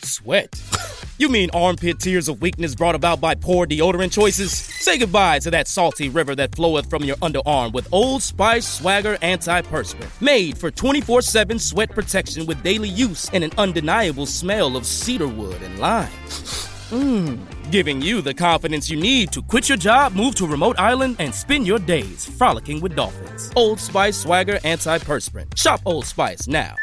Sweat? You mean armpit tears of weakness brought about by poor deodorant choices? Say goodbye to that salty river that floweth from your underarm with Old Spice Swagger Antiperspirant. Made for 24/7 sweat protection with daily use and an undeniable smell of cedarwood and lime. Giving you the confidence you need to quit your job, move to a remote island, and spend your days frolicking with dolphins. Old Spice Swagger Antiperspirant. Shop Old Spice now.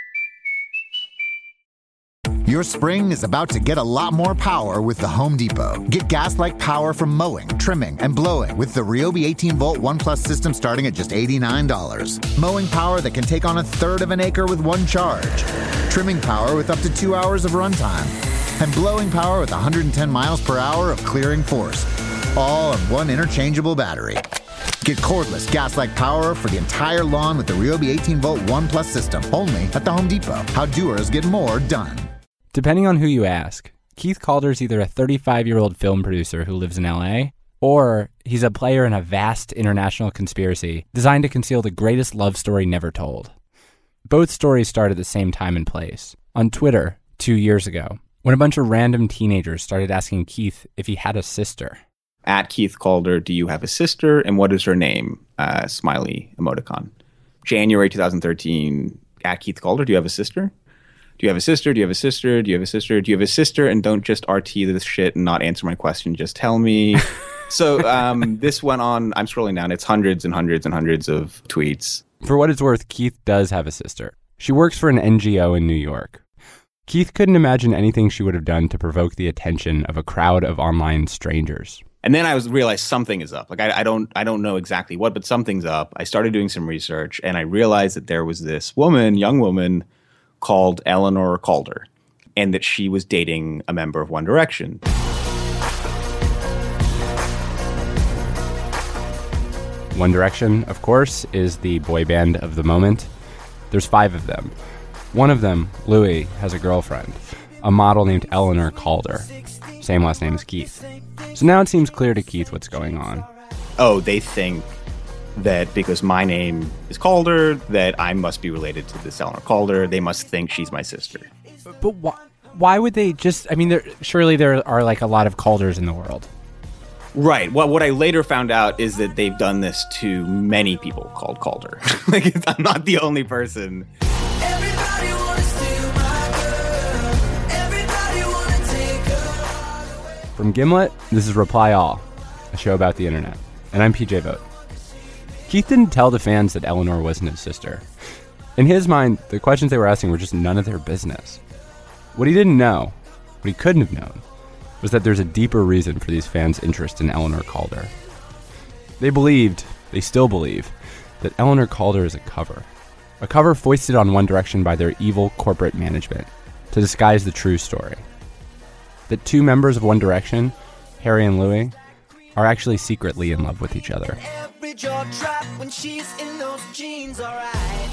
Your spring is about to get a lot more power with the Home Depot. Get gas-like power from mowing, trimming, and blowing with the Ryobi 18-volt ONE+ system starting at just $89. Mowing power that can take on a third of an acre with one charge. Trimming power with up to 2 hours of runtime. And blowing power with 110 miles per hour of clearing force. All on one interchangeable battery. Get cordless gas-like power for the entire lawn with the Ryobi 18-volt ONE+ system. Only at the Home Depot. How doers get more done. Depending on who you ask, Keith Calder's either a 35-year-old film producer who lives in L.A., or he's a player in a vast international conspiracy designed to conceal the greatest love story never told. Both stories start at the same time and place, on Twitter 2 years ago, when a bunch of random teenagers started asking Keith if he had a sister. At Keith Calder, do you have a sister, and what is her name? Smiley emoticon. January 2013, at Keith Calder, do you have a sister? Do you have a sister? Do you have a sister? Do you have a sister? Do you have a sister? And don't just RT this shit and not answer my question. Just tell me. So this went on. I'm scrolling down. It's hundreds and hundreds and hundreds of tweets. For what it's worth, Keith does have a sister. She works for an NGO in New York. Keith couldn't imagine anything she would have done to provoke the attention of a crowd of online strangers. And then I realized something is up. Like I don't know exactly what, but something's up. I started doing some research, and I realized that there was this woman, young woman, called Eleanor Calder, and that she was dating a member of One Direction. One Direction, of course, is the boy band of the moment. There's 5 of them. One of them, Louis, has a girlfriend, a model named Eleanor Calder. Same last name as Keith. So now it seems clear to Keith what's going on. Oh, they think that because my name is Calder, that I must be related to this Eleanor Calder. They must think she's my sister. But why would they just... I mean, surely there are like a lot of Calders in the world. Right. Well, what I later found out is that they've done this to many people called Calder. Like, I'm not the only person. Everybody wanna steal my girl. Everybody wanna take her away. From Gimlet, this is Reply All, a show about the internet. And I'm PJ Vogt. Keith didn't tell the fans that Eleanor wasn't his sister. In his mind, the questions they were asking were just none of their business. What he didn't know, what he couldn't have known, was that there's a deeper reason for these fans' interest in Eleanor Calder. They still believe, that Eleanor Calder is a cover foisted on One Direction by their evil corporate management to disguise the true story. That 2 members of One Direction, Harry and Louis, are actually secretly in love with each other. Every jaw drop when she's in those jeans, alright.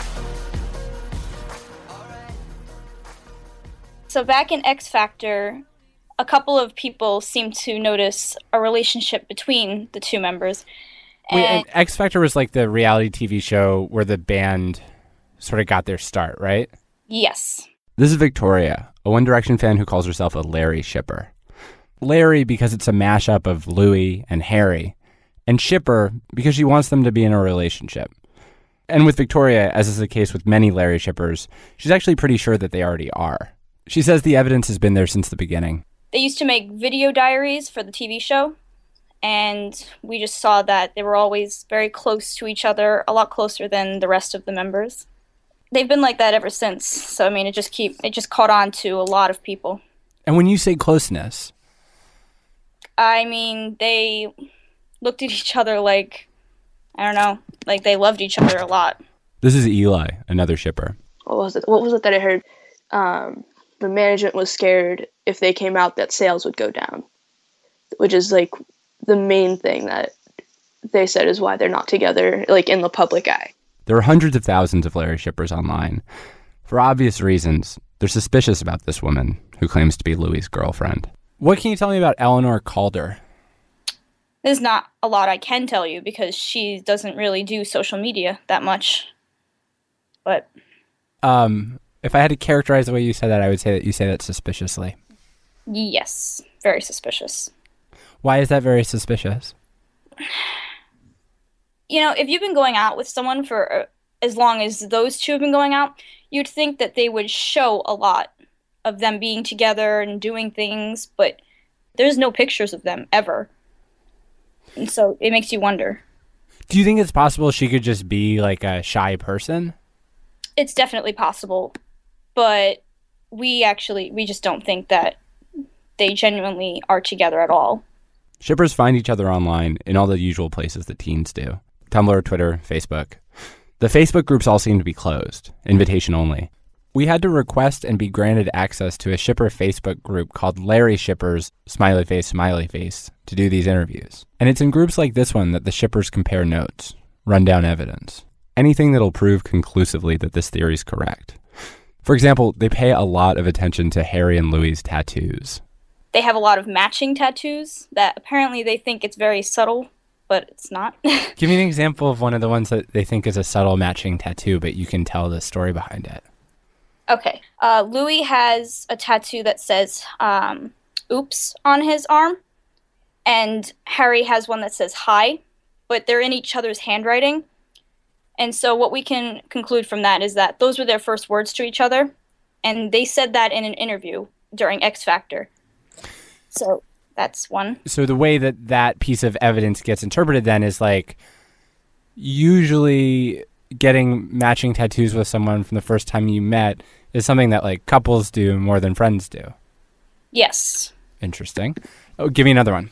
So back in X Factor, a couple of people seemed to notice a relationship between the 2 members. And X Factor was like the reality TV show where the band sort of got their start, right? Yes. This is Victoria, a One Direction fan who calls herself a Larry shipper. Larry because it's a mashup of Louis and Harry, and shipper because she wants them to be in a relationship. And with Victoria, as is the case with many Larry shippers, she's actually pretty sure that they already are. She says the evidence has been there since the beginning. They used to make video diaries for the TV show, and we just saw that they were always very close to each other, a lot closer than the rest of the members. They've been like that ever since, so I mean, it just caught on to a lot of people. And when you say closeness... I mean, they looked at each other like, I don't know, like they loved each other a lot. This is Eli, another shipper. What was it that I heard? The management was scared if they came out that sales would go down, which is like the main thing that they said is why they're not together, like in the public eye. There are hundreds of thousands of Larry shippers online. For obvious reasons, they're suspicious about this woman who claims to be Louis' girlfriend. What can you tell me about Eleanor Calder? There's not a lot I can tell you because she doesn't really do social media that much. But If I had to characterize the way you said that, I would say that you say that suspiciously. Yes, very suspicious. Why is that very suspicious? You know, if you've been going out with someone for as long as those two have been going out, you'd think that they would show a lot of them being together and doing things, but there's no pictures of them ever. And so it makes you wonder. Do you think it's possible she could just be like a shy person? It's definitely possible, but we just don't think that they genuinely are together at all. Shippers find each other online in all the usual places that teens do. Tumblr, Twitter, Facebook. The Facebook groups all seem to be closed, invitation only. We had to request and be granted access to a shipper Facebook group called Larry Shippers, smiley face, to do these interviews. And it's in groups like this one that the shippers compare notes, run down evidence, anything that'll prove conclusively that this theory is correct. For example, they pay a lot of attention to Harry and Louis' tattoos. They have a lot of matching tattoos that apparently they think it's very subtle, but it's not. Give me an example of one of the ones that they think is a subtle matching tattoo, but you can tell the story behind it. Okay. Louis has a tattoo that says, oops, on his arm. And Harry has one that says hi, but they're in each other's handwriting. And so what we can conclude from that is that those were their first words to each other. And they said that in an interview during X Factor. So that's one. So the way that that piece of evidence gets interpreted then is like, usually getting matching tattoos with someone from the first time you met is something that like couples do more than friends do. Yes. Interesting. Oh, give me another one.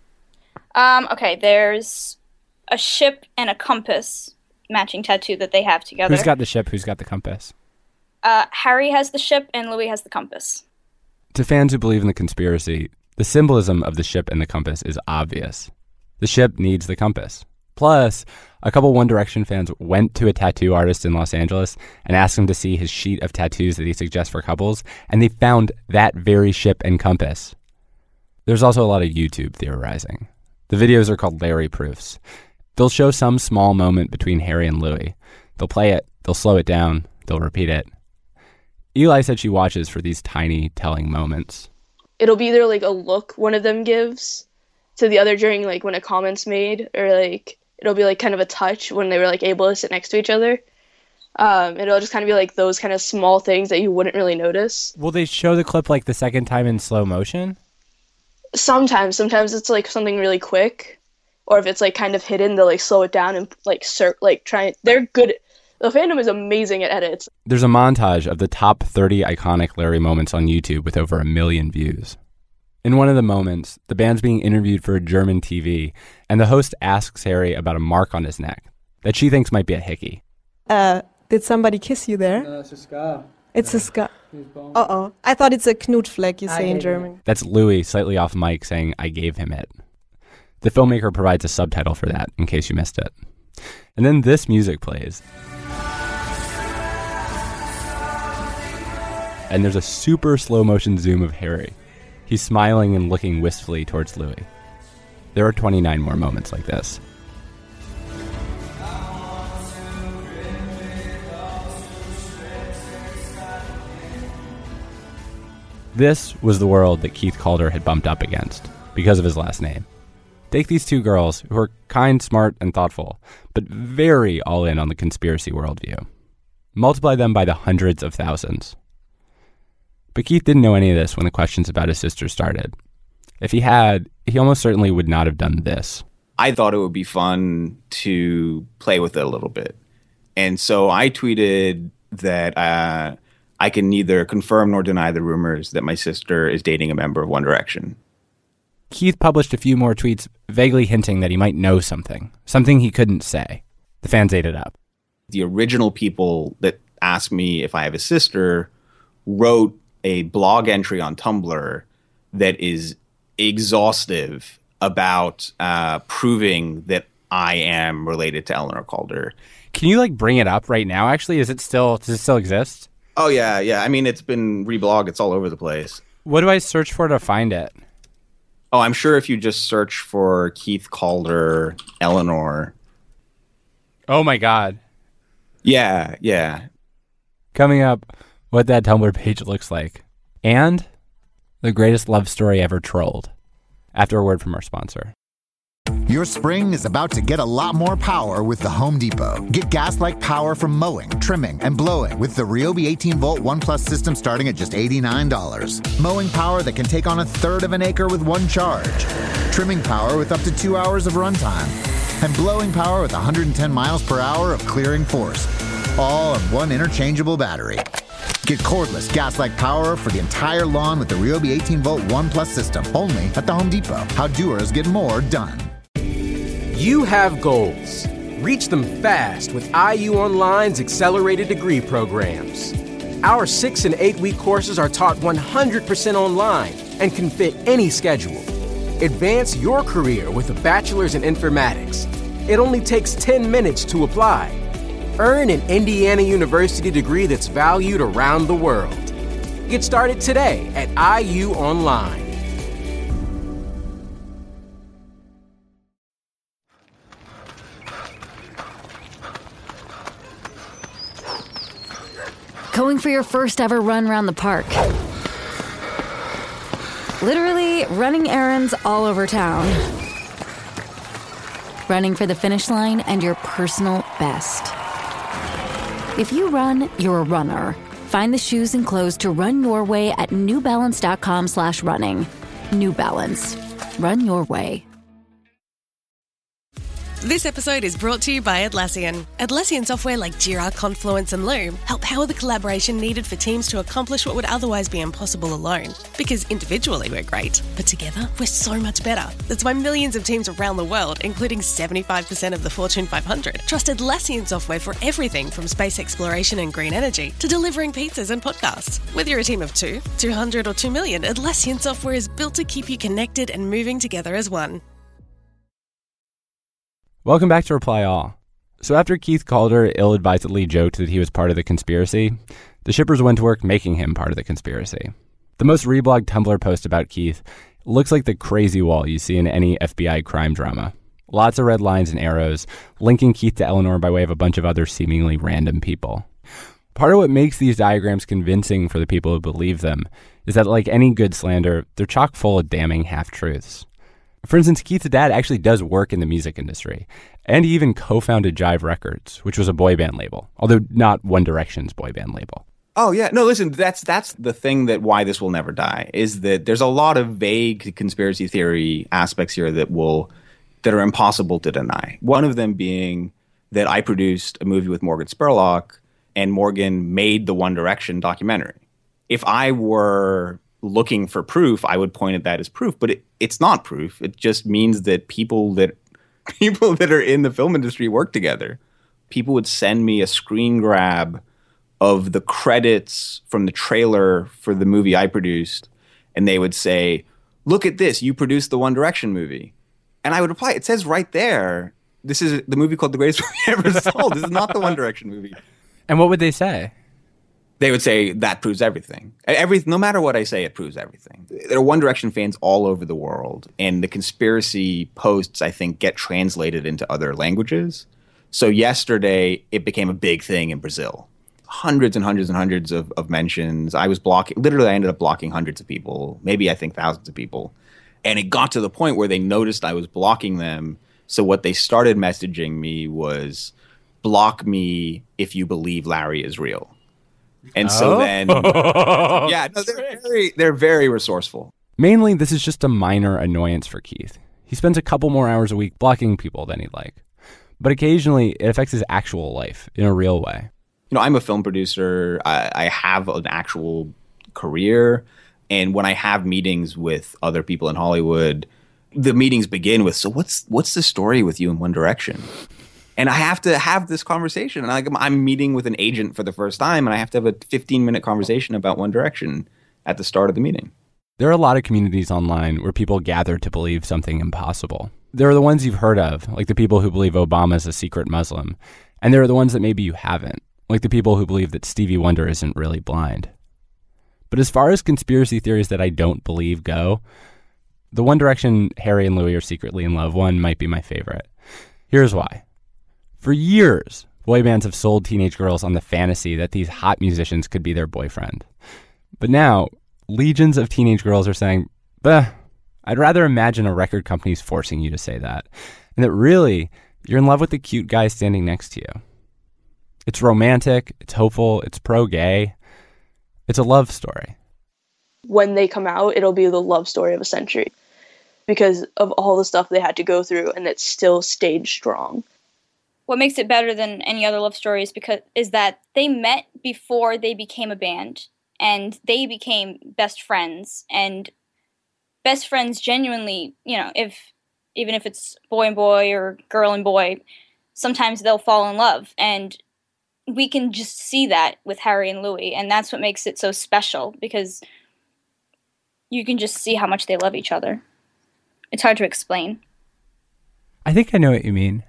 Okay, there's a ship and a compass matching tattoo that they have together. Who's got the ship? Who's got the compass? Harry has the ship and Louis has the compass. To fans who believe in the conspiracy, the symbolism of the ship and the compass is obvious. The ship needs the compass. Plus, a couple One Direction fans went to a tattoo artist in Los Angeles and asked him to see his sheet of tattoos that he suggests for couples, and they found that very ship and compass. There's also a lot of YouTube theorizing. The videos are called Larry Proofs. They'll show some small moment between Harry and Louis. They'll play it, they'll slow it down, they'll repeat it. Eli said she watches for these tiny, telling moments. It'll be either like a look one of them gives to the other during like when a comment's made, or like it'll be like kind of a touch when they were like able to sit next to each other. It'll just kind of be like those kind of small things that you wouldn't really notice. Will they show the clip like the second time in slow motion? Sometimes it's like something really quick, or if it's like kind of hidden, they'll like slow it down and like try. They're good. The fandom is amazing at edits. There's a montage of the top 30 iconic Larry moments on YouTube with over 1 million views. In one of the moments, the band's being interviewed for a German TV, and the host asks Harry about a mark on his neck that she thinks might be a hickey. Did somebody kiss you there? No, it's a scar. It's a scar. Uh-oh. I thought it's a Knutfleck, you say in German. That's Louis, slightly off mic, saying, "I gave him it." The filmmaker provides a subtitle for that, in case you missed it. And then this music plays. And there's a super slow motion zoom of Harry. He's smiling and looking wistfully towards Louis. There are 29 more moments like this. This was the world that Keith Calder had bumped up against because of his last name. Take these two girls who are kind, smart, and thoughtful, but very all in on the conspiracy worldview. Multiply them by the hundreds of thousands. But Keith didn't know any of this when the questions about his sister started. If he had, he almost certainly would not have done this. I thought it would be fun to play with it a little bit. And so I tweeted that I can neither confirm nor deny the rumors that my sister is dating a member of One Direction. Keith published a few more tweets vaguely hinting that he might know something he couldn't say. The fans ate it up. The original people that asked me if I have a sister wrote a blog entry on Tumblr that is exhaustive about proving that I am related to Eleanor Calder. Can you like bring it up right now? Actually, does it still exist? Oh yeah. I mean, it's been reblogged. It's all over the place. What do I search for to find it? Oh, I'm sure if you just search for Keith Calder, Eleanor. Oh my God. Yeah. Coming up, what that Tumblr page looks like, and the greatest love story ever trolled. After a word from our sponsor. Your spring is about to get a lot more power with the Home Depot. Get gas-like power from mowing, trimming, and blowing with the Ryobi 18-volt ONE+ system starting at just $89. Mowing power that can take on a third of an acre with one charge. Trimming power with up to 2 hours of runtime. And blowing power with 110 miles per hour of clearing force. All on one interchangeable battery. Get cordless gas-like power for the entire lawn with the Ryobi 18-volt ONE+ system. Only at the Home Depot. How doers get more done. You have goals. Reach them fast with IU Online's accelerated degree programs. Our 6 and 8 week courses are taught 100% online and can fit any schedule. Advance your career with a bachelor's in informatics. It only takes 10 minutes to apply. Earn an Indiana University degree that's valued around the world. Get started today at IU Online. Going for your first ever run around the park. Literally running errands all over town. Running for the finish line and your personal best. If you run, you're a runner. Find the shoes and clothes to run your way at newbalance.com/running. New Balance. Run your way. This episode is brought to you by Atlassian. Atlassian software like Jira, Confluence, and Loom help power the collaboration needed for teams to accomplish what would otherwise be impossible alone. Because individually we're great, but together we're so much better. That's why millions of teams around the world, including 75% of the Fortune 500, trust Atlassian software for everything from space exploration and green energy to delivering pizzas and podcasts. Whether you're a team of 2, 200, or 2 million, Atlassian software is built to keep you connected and moving together as one. Welcome back to Reply All. So after Keith Calder ill-advisedly joked that he was part of the conspiracy, the shippers went to work making him part of the conspiracy. The most reblogged Tumblr post about Keith looks like the crazy wall you see in any FBI crime drama. Lots of red lines and arrows, linking Keith to Eleanor by way of a bunch of other seemingly random people. Part of what makes these diagrams convincing for the people who believe them is that, like any good slander, they're chock full of damning half-truths. For instance, Keith's dad actually does work in the music industry, and he even co-founded Jive Records, which was a boy band label, although not One Direction's boy band label. Oh, yeah. No, listen, that's the thing that why this will never die, is that there's a lot of vague conspiracy theory aspects here that are impossible to deny. One of them being that I produced a movie with Morgan Spurlock, and Morgan made the One Direction documentary. If I were looking for proof, I would point at that as proof, but it's not proof. It just means that people that are in the film industry work together. People would send me a screen grab of the credits from the trailer for the movie I produced, and they would say, "Look at this, you produced the One Direction movie." And I would reply, "It says right there, this is the movie called The Greatest Movie Ever Sold. This is not the One Direction movie." And what would they say? They would say, that proves everything. No matter what I say, it proves everything. There are One Direction fans all over the world, and the conspiracy posts, I think, get translated into other languages. So yesterday, it became a big thing in Brazil. Hundreds and hundreds and hundreds of mentions. I ended up blocking hundreds of people, maybe I think thousands of people. And it got to the point where they noticed I was blocking them. So what they started messaging me was, block me if you believe Larry is real. And so then, yeah, no, they're very resourceful. Mainly, this is just a minor annoyance for Keith. He spends a couple more hours a week blocking people than he'd like. But occasionally, it affects his actual life in a real way. You know, I'm a film producer. I have an actual career. And when I have meetings with other people in Hollywood, the meetings begin with, so what's the story with you in One Direction? And I have to have this conversation. And I'm meeting with an agent for the first time, and I have to have a 15-minute conversation about One Direction at the start of the meeting. There are a lot of communities online where people gather to believe something impossible. There are the ones you've heard of, like the people who believe Obama's a secret Muslim. And there are the ones that maybe you haven't, like the people who believe that Stevie Wonder isn't really blind. But as far as conspiracy theories that I don't believe go, the One Direction Harry and Louis are secretly in love one might be my favorite. Here's why. For years, Boy bands have sold teenage girls on the fantasy that these hot musicians could be their boyfriend. But now, legions of teenage girls are saying, "Bah, I'd rather imagine a record company's forcing you to say that, and that really, you're in love with the cute guy standing next to you." It's romantic, it's hopeful, it's pro-gay. It's a love story. When they come out, it'll be the love story of a century because of all the stuff they had to go through, and it still stayed strong. What makes it better than any other love stories is that they met before they became a band, and they became best friends, and best friends genuinely, even if it's boy and boy or girl and boy, sometimes they'll fall in love, and we can just see that with Harry and Louis, and that's what makes it so special, because you can just see how much they love each other. It's hard to explain. I think I know what you mean.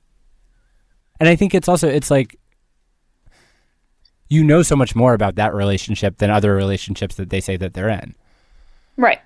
And I think it's like, you know so much more about that relationship than other relationships that they say that they're in. Right.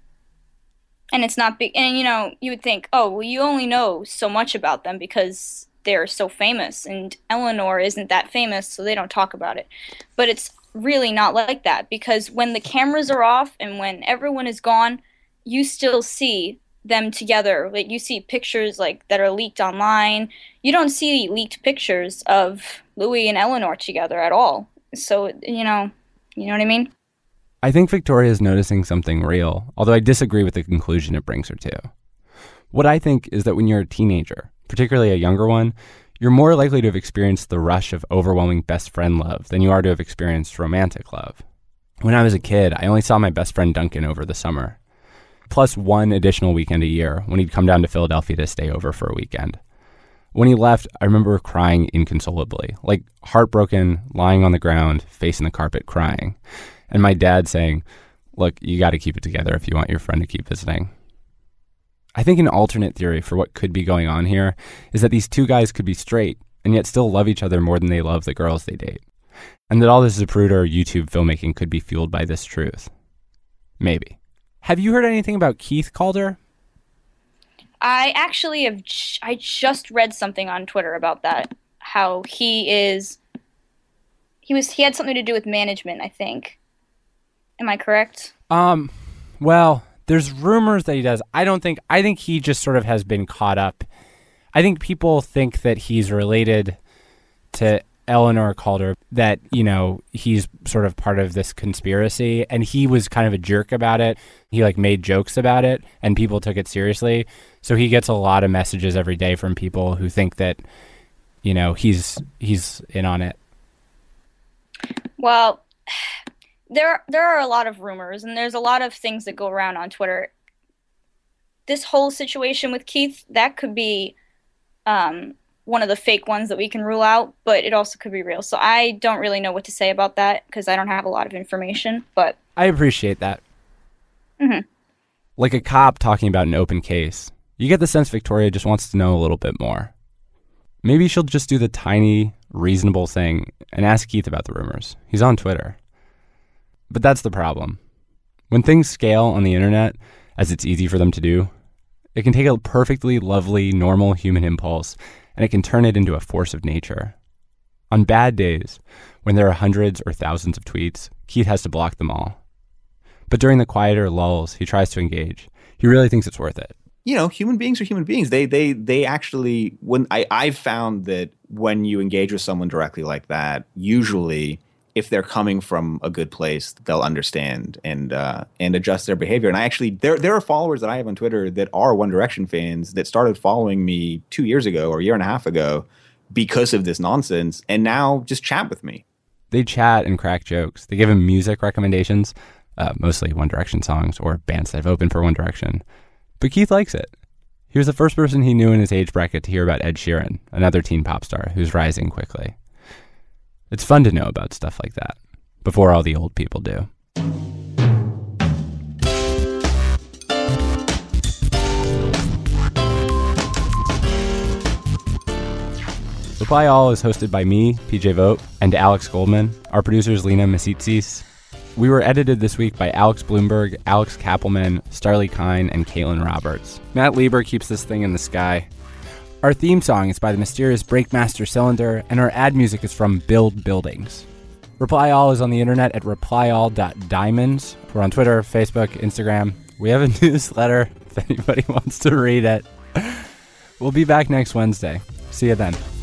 And it's not big, and you would think, oh, well, you only know so much about them because they're so famous, and Eleanor isn't that famous, so they don't talk about it. But it's really not like that, because when the cameras are off and when everyone is gone, you still see them together. Like, you see pictures like that are leaked online. You don't see leaked pictures of Louis and Eleanor together at all. So, you know what I mean? I think Victoria is noticing something real, although I disagree with the conclusion it brings her to. What I think is that when you're a teenager, particularly a younger one, you're more likely to have experienced the rush of overwhelming best friend love than you are to have experienced romantic love. When I was a kid, I only saw my best friend Duncan over the summer, plus one additional weekend a year when he'd come down to Philadelphia to stay over for a weekend. When he left, I remember crying inconsolably, like heartbroken, lying on the ground, facing the carpet, crying. And my dad saying, "Look, you got to keep it together if you want your friend to keep visiting." I think an alternate theory for what could be going on here is that these two guys could be straight and yet still love each other more than they love the girls they date. And that all this Zapruder YouTube filmmaking could be fueled by this truth. Maybe. Have you heard anything about Keith Calder? I actually have. I just read something on Twitter about that. How he had something to do with management, I think. Am I correct? Well, there's rumors that he does. I think he just sort of has been caught up. I think people think that he's related to Eleanor Calder, that, he's sort of part of this conspiracy, and he was kind of a jerk about it. He made jokes about it, and people took it seriously. So he gets a lot of messages every day from people who think that, he's in on it. Well, there are a lot of rumors, and there's a lot of things that go around on Twitter. This whole situation with Keith, that could be one of the fake ones that we can rule out, but it also could be real. So I don't really know what to say about that because I don't have a lot of information, but I appreciate that. Mm-hmm. Like a cop talking about an open case, you get the sense Victoria just wants to know a little bit more. Maybe she'll just do the tiny, reasonable thing and ask Keith about the rumors. He's on Twitter. But that's the problem. When things scale on the internet, as it's easy for them to do, it can take a perfectly lovely, normal human impulse, and it can turn it into a force of nature. On bad days, when there are hundreds or thousands of tweets, Keith has to block them all. But during the quieter lulls, he tries to engage. He really thinks it's worth it. Human beings are human beings. They actually, I've found that when you engage with someone directly like that, usually if they're coming from a good place, they'll understand and adjust their behavior. And I actually, there are followers that I have on Twitter that are One Direction fans that started following me 2 years ago or a year and a half ago because of this nonsense, and now just chat with me. They chat and crack jokes. They give him music recommendations, mostly One Direction songs or bands that have opened for One Direction. But Keith likes it. He was the first person he knew in his age bracket to hear about Ed Sheeran, another teen pop star who's rising quickly. It's fun to know about stuff like that, before all the old people do. Reply All is hosted by me, PJ Vogt, and Alex Goldman. Our producers, Lena Misitsis. We were edited this week by Alex Bloomberg, Alex Kappelman, Starlee Kine, and Caitlin Roberts. Matt Lieber keeps this thing in the sky. Our theme song is by the mysterious Breakmaster Cylinder, and our ad music is from Build Buildings. Reply All is on the internet at replyall.diamonds. We're on Twitter, Facebook, Instagram. We have a newsletter if anybody wants to read it. We'll be back next Wednesday. See you then.